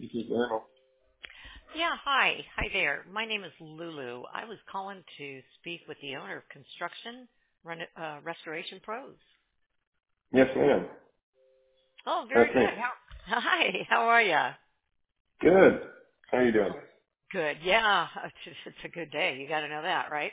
This is Daniel. Yeah, hi. Hi there. My name is Lulu. I was calling to speak with the owner of Construction Restoration Pros. Yes, ma'am. Oh, very That's me. good. Hi, how are you? Good. How you doing? Oh, good. Yeah, it's a good day. You got to know that, right?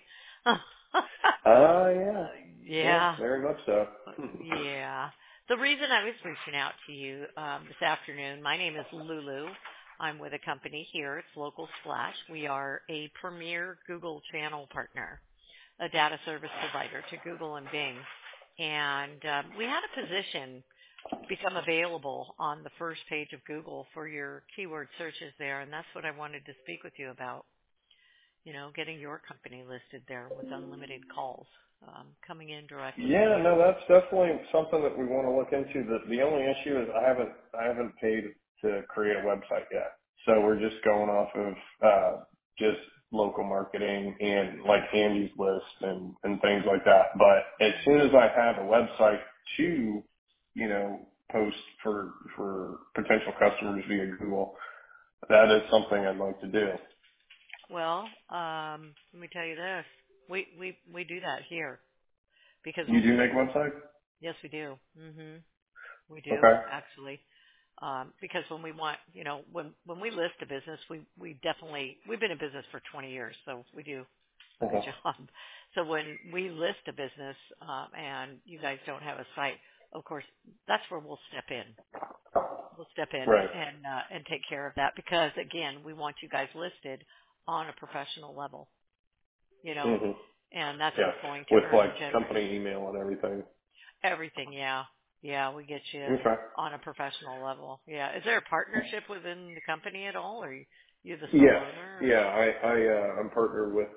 Yeah. Yeah, Yeah, very much so. yeah. The reason I was reaching out to you this afternoon, my name is Lulu. I'm with a company here. It's Local Splash. We are a premier Google channel partner, a data service provider to Google and Bing. And we had a position become available on the first page of Google for your keyword searches there, and that's what I wanted to speak with you about. You know, getting your company listed there with unlimited calls coming in directly to Yeah, you. no, that's definitely something that we want to look into. The only issue is I haven't paid to create a website yet. So we're just going off of just local marketing and like Andy's list and things like that. But as soon as I have a website to, post for potential customers via Google, that is something I'd like to do. Well, let me tell you this: we do that here because You when do we make websites? yes we do. We do Okay. actually. Because when we want, when we list a business, we've been in business for 20 years, so we do a good Uh-huh. job. So when we list a business, and you guys don't have a site, of course, that's where we'll step in. We'll step in Right. and take care of that because again, we want you guys listed on a professional level, you know, hmm and that's Yeah. what's going to With earn like and generate. company email and everything. Everything, yeah. Yeah, we get you Okay. on a professional level. Yeah. Is there a partnership within the company at all, or you the sole Yes. owner? Yeah. I'm partnered with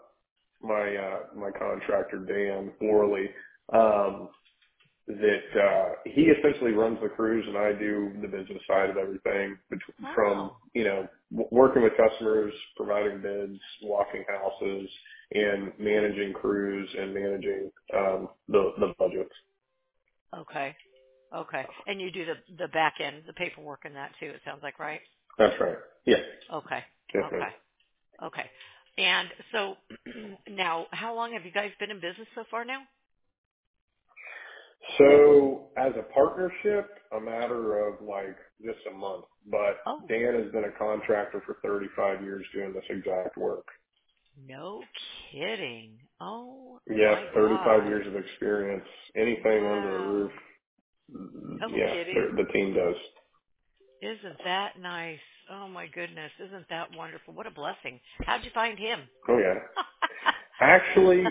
my contractor Dan Worley. That he essentially runs the cruise and I do the business side of everything from, Oh, working with customers, providing bids, walking houses, and managing crews and managing the budgets. okay. Okay. And you do the back end, the paperwork and that too, it sounds like, right? That's right. Yeah. Okay. Yes, ma'am. Okay. Okay. And so now, how long have you guys been in business so far now? So as a partnership, a matter of like just a month, but Oh, Dan has been a contractor for 35 years doing this exact work. no kidding. Oh Yes, my 35 God. years of experience. Anything under the roof, Wow. No yeah, kidding. the team does. Isn't that nice? Oh my goodness, isn't that wonderful? What a blessing. How'd you find him? Oh yeah. Actually,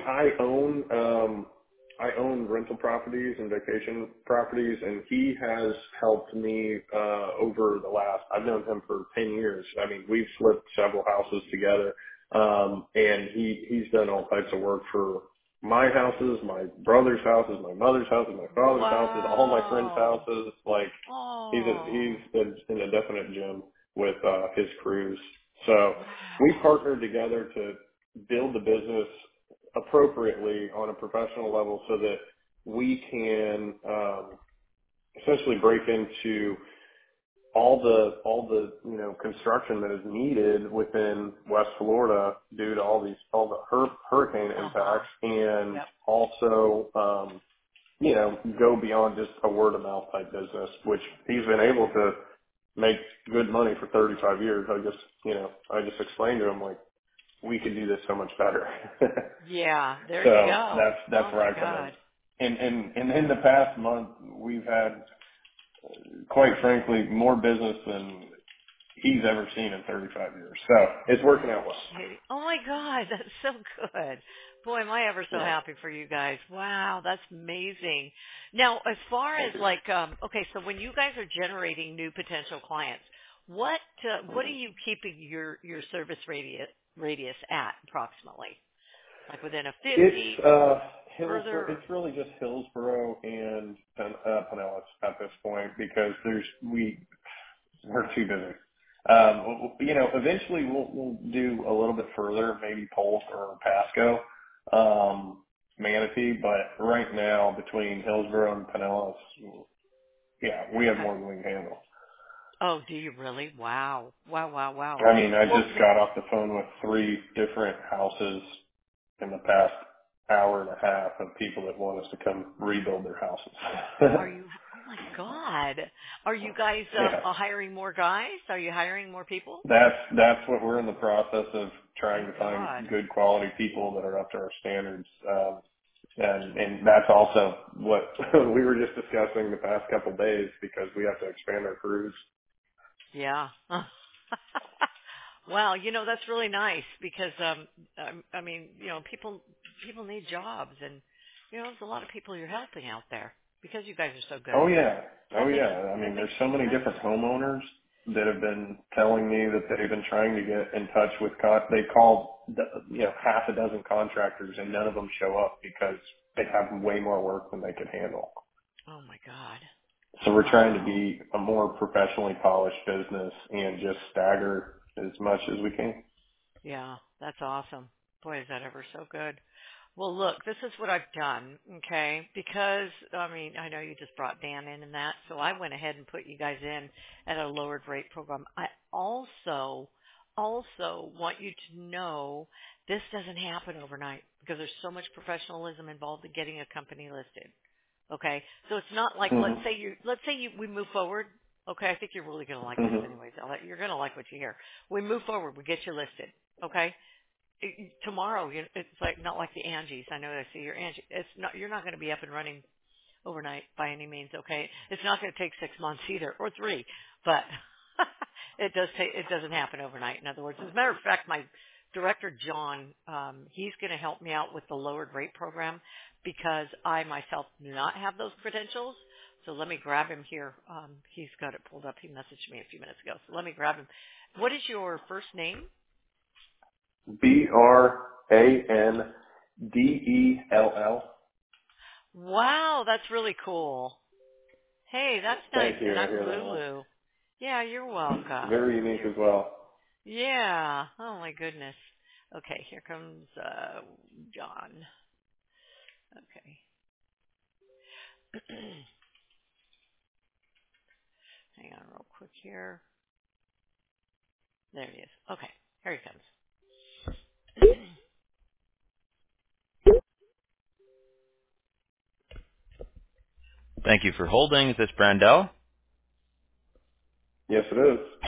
I own rental properties and vacation properties, and he has helped me over the last. I've known him for 10 years. I mean, we've flipped several houses together, and he's done all types of work for my houses, my brother's houses, my mother's houses, my father's houses, all my friends' Wow. houses. Like Oh, in a definite gem with his crews. So we wow. partnered together to build the business appropriately on a professional level so that we can essentially break into all the construction that is needed within West Florida due to all the hurricane Uh-huh. impacts, and Yep. also go beyond just a word of mouth type business, which he's been able to make good money for 35 years. I just explained to him, like, we could do this so much better. Yeah, there you So go. that's Oh where my I come in. God. And in the past month, we've had, quite frankly, more business than he's ever seen in 35 years. So it's working No out well. kidding. Oh my God, that's so good. Boy, am I ever so Yeah. happy for you guys. Wow, that's amazing. Now, as far as Thank you. like, okay, so when you guys are generating new potential clients, what are you keeping your service radius at approximately? Like within a 50 It's Hillsborough. further? It's really just Hillsborough and Pinellas at this point because we're too busy. Eventually we'll do a little bit further, maybe Polk or Pasco, Manatee, but right now between Hillsborough and Pinellas, yeah, we have Okay. more than we can handle. Oh, do you really? Wow. Wow, wow, wow. I mean, I Well, just got off the phone with 3 different houses in the past hour and a half of people that want us to come rebuild their houses. are you, oh my God. Are you guys Yeah. hiring more guys? Are you hiring more people? That's what we're in the process of trying Thank to find God. good quality people that are up to our standards. And that's also what we were just discussing the past couple of days because we have to expand our crews. Yeah. Wow, that's really nice because I mean, people need jobs and there's a lot of people you're helping out there because you guys are so Oh good. yeah. Oh That makes yeah. I that mean, makes there's so many that's different homeowners that have been telling me that they've been trying to get in touch with they call half a dozen contractors and none of them show up because they have way more work than they can handle. oh my God. So we're trying to Wow. be a more professionally polished business and just stagger as much as we can. Yeah, that's awesome. Boy, is that ever so good. Well, look, this is what I've done, okay? Because, I mean, I know you just brought Dan in and that, so I went ahead and put you guys in at a lowered rate program. I also want you to know this doesn't happen overnight because there's so much professionalism involved in getting a company listed. Okay? So it's not like, Mhm. we move forward. Okay, I think you're really going to like this Mhm. anyways. You're going to like what you hear. We move forward, we get you listed. Okay? Tomorrow, it's like not like the Angies. I know I see your Angie. It's not. You're not going to be up and running overnight by any means. Okay, it's not going to take 6 months either, or 3, but it does take. It doesn't happen overnight. In other words, as a matter of fact, my director John, he's going to help me out with the lowered rate program because I myself do not have those credentials. So let me grab him here. He's got it pulled up. He messaged me a few minutes ago. So let me grab him. What is your first name? BRANDELL. Wow, that's really cool. Hey, that's nice. Thank you. And I I'm hear that a lot. Lulu. Yeah, you're welcome. Very unique as well. Yeah. Oh my goodness. Okay, here comes John. Okay. Hang on real quick here. There he is. Okay, here he comes. Thank you for holding. Is this Brandel? Yes, it is.